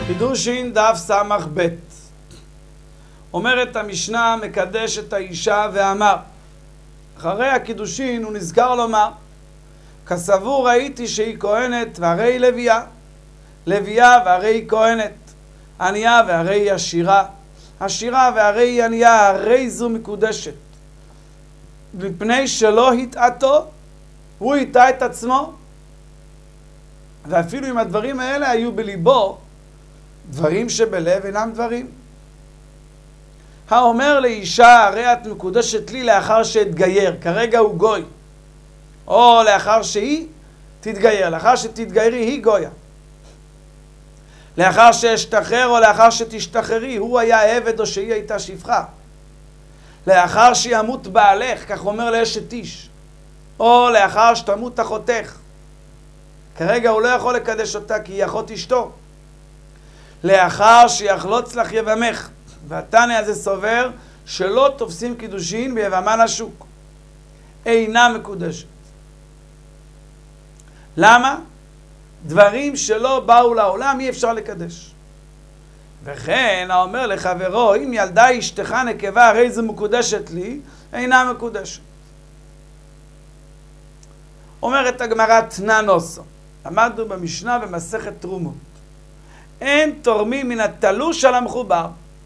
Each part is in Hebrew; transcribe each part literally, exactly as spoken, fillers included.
קידושין דף סמך ב' אומרת המשנה מקדש את האישה ואמר אחרי הקידושין הוא נזכר לומר כסבור ראיתי שהיא כהנת והרי היא לוויה לוויה והרי היא כהנת ענייה והרי היא עשירה עשירה והרי היא ענייה הרי זו מקודשת מפני שלא התעתו הוא הטעה את עצמו ואפילו אם הדברים האלה היו בליבו דברים שבלב אינם דברים. האומר לאישה הרי את מקודשת לי לאחר שהתגייר, כרגע הוא גוי, או לאחר שהיא תתגייר, לאחר שתתגיירי היא גויה, לאחר שאשתחרר או לאחר שתשתחררי, הוא היה עבד או שהיא הייתה שפחה, לאחר שימות בעלך, כך אומר לאשת איש, או לאחר שתמות אחותך, כרגע הוא לא יכול לקדש אותה כי היא אחות אשתו, לאחר שיחלוץ לך יבמך, והתנא הזה סובר שלא תופסים קידושין ביבמה לשוק, אינה מקודשת. למה? דברים שלא באו לעולם אי אפשר לקדש. וכן האומר לחברו אם ילדה אשתך נקבה הרי זו מקודשת לי, אינה מקודשת. אומרת הגמרא תנא נוסו, למדנו במשנה במסכת תרומות, אין תורמים מן התלוש על המחובר.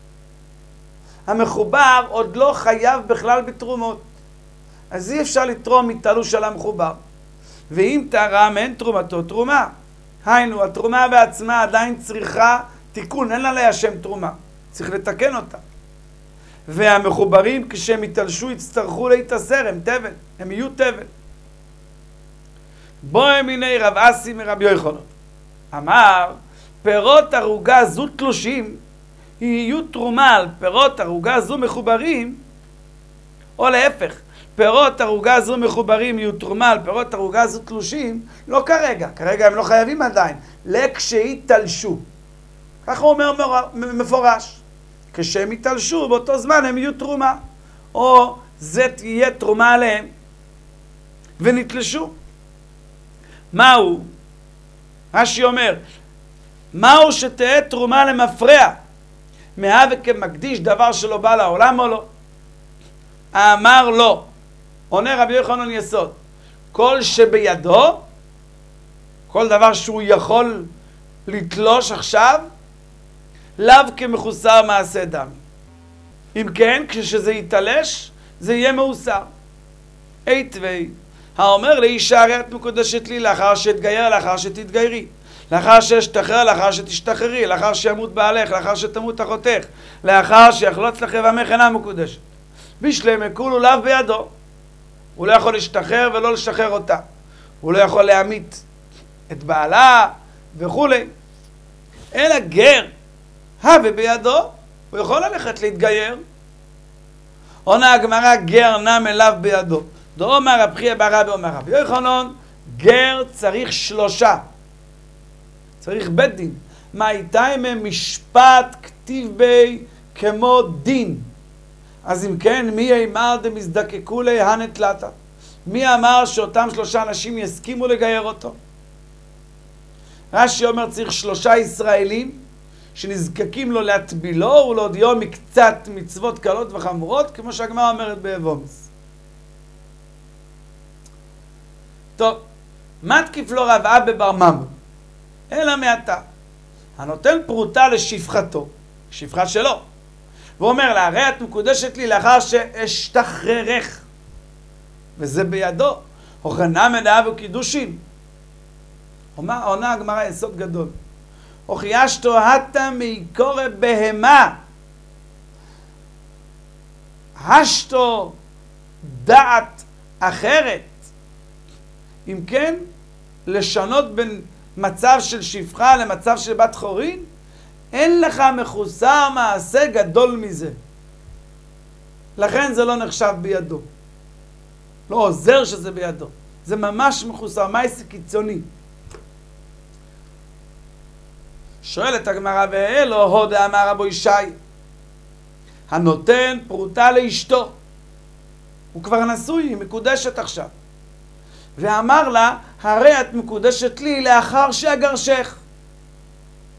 המחובר עוד לא חייב בכלל בתרומות, אז אי אפשר לתרום מתלוש על המחובר. ואם תרם אין תרומתו תרומה, היינו התרומה בעצמה עדיין צריכה תיקון, אין לה להשם תרומה, צריך לתקן אותה. והמחוברים כשהם יתלשו יצטרכו להתאסר, הם תבל, הם יהיו תבל. בואי מיני רב אסי מרב יוחנן אמר פירות ערוגה זו תלושים יהיו תרומה על פירות ערוגה זו מחוברים, או להפך, פירות ערוגה זו מחוברים יהיו תרומה על פירות ערוגה זו תלושים, לא כרגע, כרגע הם לא חייבים עדיין, לכשיתלשו. ככה הוא אומר מפורש, כשהם יתלשו באותו זמן הם יהיו תרומה, או זה תהיה תרומה עליהם, ונתלשו. מהו? רש"י אומר, מהו שתהיה תרומה למפרע? מהווה כמקדיש דבר שלא בא לעולם או לא? אמר לא. עונה רבי יוחנן יסוד, כל שבידו, כל דבר שהוא יכול לתלוש עכשיו, לאו כמחוסר מעשה דם. אם כן, כשזה יתלש, זה יהיה מאוסר. היטבי, האומר לאישה הרי את מקודשת לי לאחר שתגייר, לאחר שתתגיירי, לאחר שאשתחרר, לאחר שתשתחררי, לאחר שימות בעלך, לאחר שתמות אחותך, לאחר שיחלוץ לך יבמך אינה מקודשת. בשלמה כולו לאו בידו. הוא לא יכול להשתחרר ולא לשחרר אותה. הוא לא יכול להמית את בעלה וכו'. אלא גר, הווה בידו, הוא יכול ללכת להתגייר. עונה הגמרא גר נם אליו בידו. דאמר רב חייא בר רבי אומר רבי יוחנן, גר צריך שלושה. צריך בית דין. מה איתה הם משפט כתיב בי כמו דין. אז אם כן, מי אמר דמזדקקו להנת לטה? מי אמר שאותם שלושה אנשים יסכימו לגייר אותו? רש"י אומר צריך שלושה ישראלים שנזקקים לו להטבילו ולהודיעו מקצת מצוות קלות וחמורות, כמו שהגמרא אומרת באבומס. טוב, מה תקיף לו רב אבא בר ממון? אלא מעתה, הנותן פרוטה לשפחתו, שפחה שלו, ואומר לה, הרי את מקודשת לי לאחר שאשתחררך, וזה בידו, הוכנה מנאה וקידושין. עונה הגמרא יסוד גדול, הוכיישתו הטה מעיקורי בהמה, השתו דעת אחרת. אם כן, לשנות בין מצב של שפחה למצב של בת חורין, אין לך מחוסר מעשה גדול מזה. לכן זה לא נחשב בידו. לא עוזר שזה בידו. זה ממש מחוסר, מעשה קיצוני. שואלת הגמרא ואלו הודה אמר רבו ישי, הנותן פרוטה לאשתו. הוא כבר נשוי, היא מקודשת עכשיו. ואמר לה, הרי את מקודשת לי לאחר שאגרשך.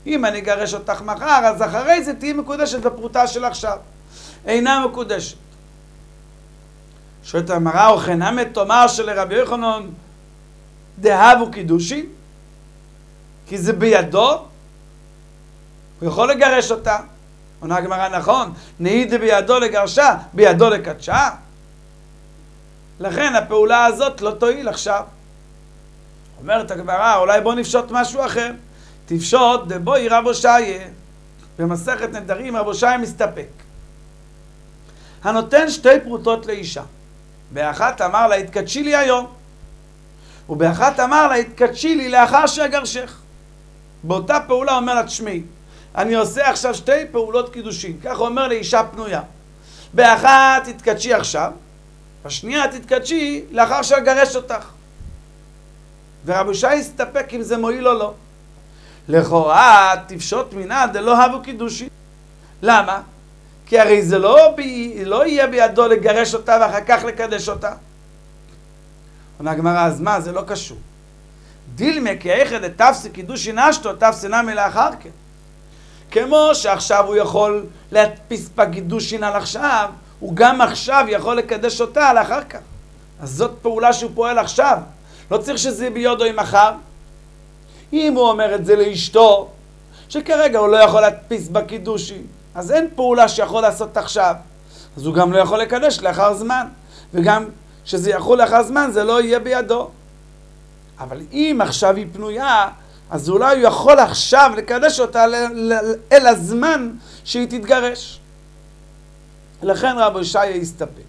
אם אני אגרש אותך מחר, אז אחרי זה תהי מקודשת בפרוטה של עכשיו. אינה מקודשת. שואלת הגמרא, וכן תאמר שלרבי יוחנן דהבו קידושין? כי זה בידו? הוא יכול לגרש אותה. עונה הגמרא, נכון, נהיד בידו לגרשה, בידו לקדשה. לכן הפעולה הזאת לא תועיל עכשיו. אומרת הגמרא, אולי בוא נפשוט משהו אחר. תפשוט דבוי רב הושעיה. במסכת נדרים רב הושעיה מסתפק. הנותן שתי פרוטות לאישה. באחת אמר לה, התקדשי לי היום. ובאחת אמר לה, התקדשי לי לאחר שאגרשך. באותה פעולה אומר לה, תשמעי, אני עושה עכשיו שתי פעולות קידושין. כך הוא אומר לאישה פנויה. באחת תתקדשי עכשיו, בשנייה תתקדשי לאחר שאגרש אותך. ורב הושעיה הסתפק אם זה מועיל או לא. לכאורה תפשוט מינה דלא הבו קידושין. למה? כי הרי זה לא, ב... לא יהיה בידו לגרש אותה ואחר כך לקדש אותה. עונה הגמרא, אז מה? זה לא קשור. דילמה כאיכא דתפסי קידושין אשתו תפסי נמי לאחר כן. כמו שעכשיו הוא יכול להדפיס בקידושין על עכשיו, הוא גם עכשיו יכול לקדש אותה על אחר כך. אז זאת פעולה שהוא פועל עכשיו. לא צריך שזה יהיה ביודו עם מחר. אם הוא אומר את זה לאשתו, שכרגע הוא לא יכול להדפיס בקידושין, אז אין פעולה שיכול לעשות עכשיו. אז הוא גם לא יכול לקדש לאחר זמן. וגם שזה יכול לאחר זמן, זה לא יהיה בידו. אבל אם עכשיו היא פנויה, אז אולי הוא יכול עכשיו לקדש אותה אל הזמן שהיא תתגרש. לכן רב הושעיה יסתפק.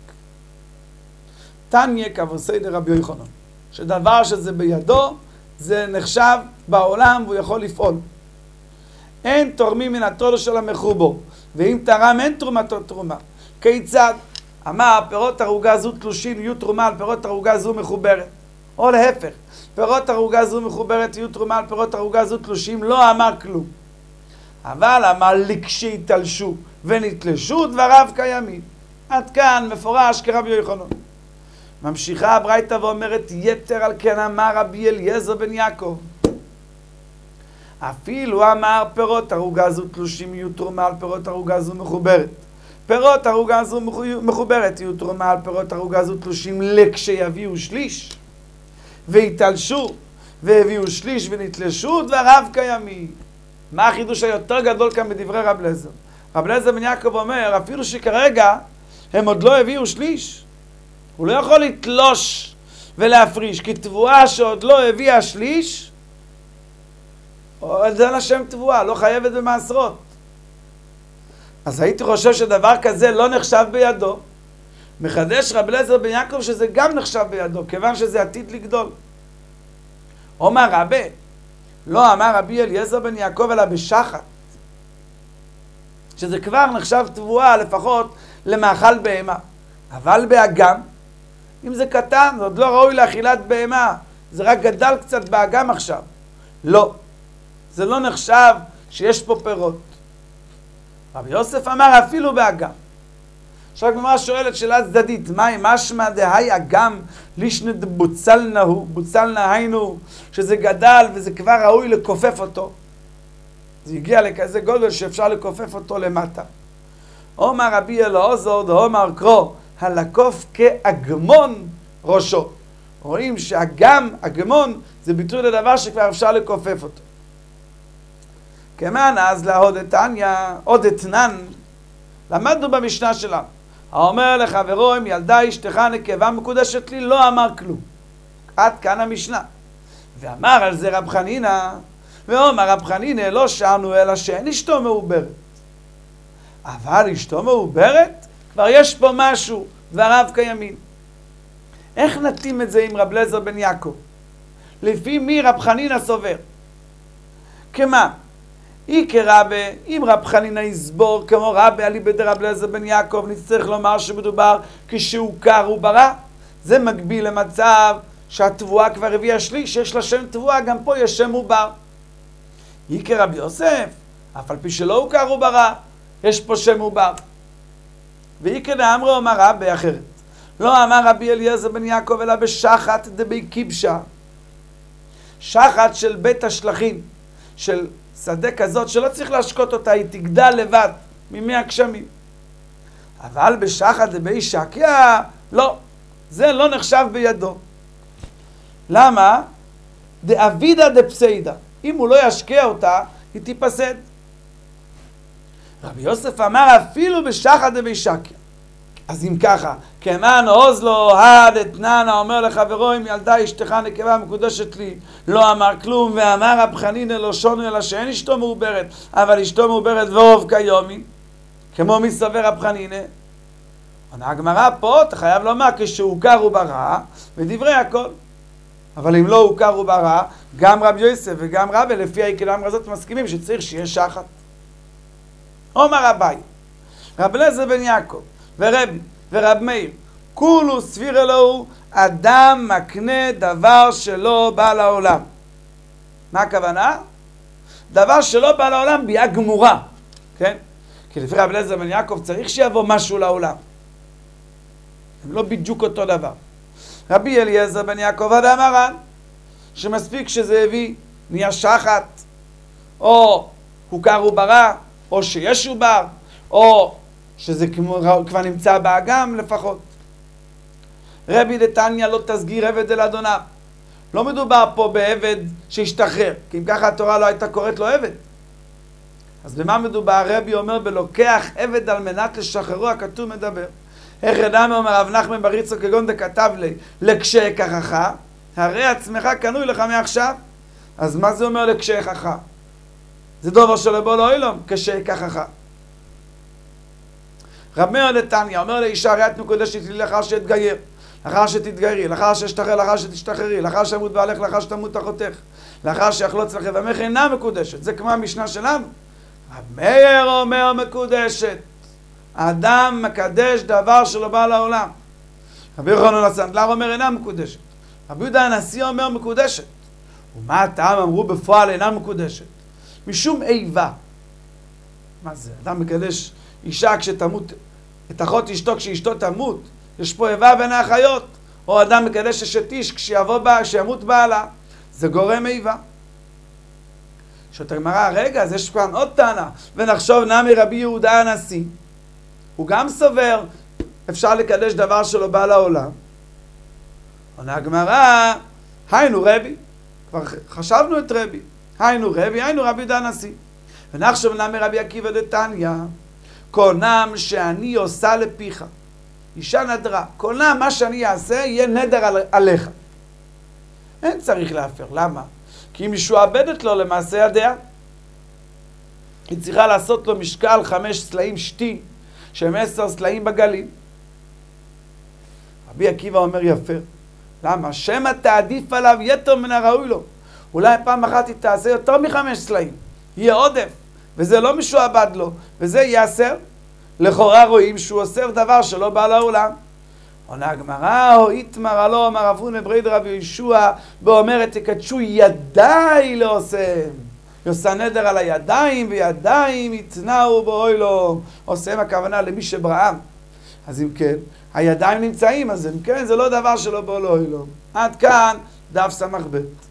תניא כבוסי דרבי יוחנן, שדבר שזה בידו, זה נחשב בעולם והוא יכול לפעול. אין תורמים מן התורה של המחובו, ואם תרם אין תרומתו תרומה. כיצד? אמר פירות ערוגה זו תלושין יהיו תרומה על פירות ערוגה זו מחוברת. או להפך, פירות ערוגה זו מחוברת יהיו תרומה על פירות ערוגה זו תלושים, לא אמר כלום. אבל אמר לכשיתלשו ונתלשו דבריו קיימים. עד כאן מפורש כרבי יוחנן. ממשיכה הברייתא ואומרת, יתר על כן אמר רבי אליעזר בן יעקב. אפילו אמר פירות ערוגה זו תלושים יהיו תרומה על פירות ערוגה זו מחוברת. פירות ערוגה זו מחוברת יהיו תרומה על פירות ערוגה זו תלושים לכשיביאו שליש. והתלשו והביאו שליש ונתלשו דבריו קיימים. מה החידוש היותר גדול כאן בדברי רב אליעזר? רב אליעזר בן יעקב אומר, אפילו שכרגע הם עוד לא הביאו שליש, הוא לא יכול לתלוש ולהפריש, כי תבואה שעוד לא הביאה שליש, זה לשם תבואה, לא חייבת במעשרות. אז הייתי חושב שדבר כזה לא נחשב בידו. מחדש רב אליעזר בן יעקב שזה גם נחשב בידו, כיוון שזה עתיד לגדול. אומר רבי, לא אמר רבי אליעזר בן יעקב אלא בשחת, שזה כבר נחשב תבואה לפחות למאכל בהמה. אבל באגם, אם זה קטן, זה עוד לא ראוי לאכילת בהמה, זה רק גדל קצת באגם עכשיו. לא, זה לא נחשב שיש פה פירות. רבי יוסף אמר אפילו באגם. עכשיו הגמרא שואלת שאלה צדדית, מהי משמע דהי אגם לישנא דבוצלנא הוא, בוצלנא היינו, שזה גדל וזה כבר ראוי לקופף אותו. זה הגיע לכזה גודל שאפשר לקופף אותו למטה. אומר רבי אלעזר דאמר קרוא, הלקוף כאגמון ראשו. רואים שאגם, אגמון, זה ביטוי לדבר שכבר אפשר לקופף אותו. כמן אז להוד תניא, עוד אתנן, למדנו במשנה שלנו. האומר לחברו, אם ילדה אשתך נקבה מקודשת לי, לא אמר כלום. עד כאן המשנה. ואמר על זה רב חנינא, ואומר רב חנינא לא שענו אלא שאין אשתו מעוברת. אבל אשתו מעוברת, כבר יש פה משהו, דבריו קיימים. איך נתאים את זה עם רב אליעזר בן יעקב? לפי מי רב חנינא סובר? כמה? אי כרבי, אם רב חנינא יסבור כמו רבי אליבא דרב אליעזר בן יעקב, נצטרך לומר שמדובר כשהוא קר וברא. זה מקביל למצב שהתבואה כבר הביאה שליש, שיש לה שם תבואה, גם פה יש שם עובר. אי כרבי יוסף, אף על פי שלא הוא קר וברא, יש פה שם עובר. ואי כדאמרו אומר רבי אחרת. לא אמר רבי אליעזר בן יעקב אלא בשחת דבי קיבשה. שחת של בית השלכים, של שדה כזאת שלא צריך להשקות אותה, היא תגדל לבד ממי הגשמים. אבל בשחת דבי שקיה, לא, זה לא נחשב בידו. למה? דאבידה דפסיידה. אם הוא לא ישקיע אותה, היא תיפסד. רבי יוסף אמר אפילו בשחת דבי שקיה. אז אם ככה, כמן עוז לו, הד אתננה, אומר לחברו, אם ילדה אשתך נקבה מקודשת לי, לא אמר כלום, ואמר רב חנינא לא שונו אלא שאין אשתו מעוברת, אבל אשתו מעוברת ורוב כיומי, כמו מי סובר רב חנינא. עונה הגמרא פה, אתה חייב לומר, כשהוכר וברא, ודברי הכל. אבל אם לא הוכר וברא, גם רב יוסף וגם רבי, לפי העיקרם הזאת מסכימים שצריך שיהיה שחת. אומר אביי, רב אליעזר בן יעקב, ורבי, ורב מאיר, כולו סביר אלוהו, אדם מקנה דבר שלא בא לעולם. מה הכוונה? דבר שלא בא לעולם ביאה גמורה, כן? כי לפי רב אליעזר בן יעקב צריך שיבוא משהו לעולם. הם לא בדיוק אותו דבר. רבי אליעזר בן יעקב אדם הר"ן, שמספיק שזה הביא, נהיה שחת, או הוכר וברא, או שיש עובר, או שזה כבר נמצא באגם לפחות. רבי דתניא לא תסגיר עבד אל אדוניו. לא מדובר פה בעבד שהשתחרר, כי אם ככה התורה לא הייתה קוראת לו עבד. אז במה מדובר? רבי אומר בלוקח עבד על מנת לשחררו, הכתוב מדבר. איך אדם אומר רב נחמן בר יצחק כגון דכתב לי, לקשכחך, הרי עצמך קנוי לך מעכשיו. אז מה זה אומר לקשכחך? זה דבר שלא בוא לא אילום, כשכחך. רב מאיר דתניא אומר לאישה, הרי את מקודשת לי לאחר שתגייר, לאחר שתתגיירי, לאחר שתשתחרר, לאחר שתשתחררי, לאחר שמות בעלך, לאחר שתמות אחותך, לאחר שיחלוץ לך דמך, אינה מקודשת. זה כמו המשנה שלנו. רב מאיר אומר מקודשת. האדם מקדש דבר שלא בא לעולם. רבי יוחנן הסנדלר אומר אינה מקודשת. רבי יהודה הנשיא אומר מקודשת. ומה הטעם אמרו בפועל אינה מקודשת? משום איבה. מה זה? אדם מקדש אישה כשתמות, את אחות אשתו כשאשתו תמות. יש פה איבה בין האחיות. או אדם מקדש אשת איש כשיבוא בה, כשימות בעלה. זה גורם איבה. שאת הגמרא, רגע, אז יש כאן עוד טענה. ונחשוב נמי רבי יהודה הנשיא. הוא גם סובר, אפשר לקדש דבר שלא בא לעולם. עונה הגמרא, היינו רבי. כבר חשבנו את רבי. היינו רבי, היינו רבי יהודה הנשיא. ונחשוב נמי רבי עקיבא דתניא. קונם שאני עושה לפיך. אישה נדרה. קונם מה שאני אעשה יהיה נדר על, עליך. אין צריך להפר. למה? כי אם משועבדת לו למעשה ידיה. היא צריכה לעשות לו משקל חמש סלעים שתי. שהם עשר סלעים בגלים. רבי עקיבא אומר יפה. למה? שמא תעדיף עליו יתר מן הראוי לו. אולי פעם אחת היא תעשה יותר מחמש סלעים. יהיה עודף. וזה לא משועבד לו. וזה יעשר. לכאורה רואים שהוא אוסר דבר שלא בא לעולם. עונה הגמרא, או איתמר לו, אמר רב הונא ברי דרבי יהושע, ואומרת תקדשו ידיי לעושם. יעשה נדר על הידיים, וידיים יתנאו באוהלו. עושם הכוונה למי שבראם. אז אם כן, הידיים נמצאים, אז אם כן, זה לא דבר שלא באוהלו. עד כאן דף סמך ב'.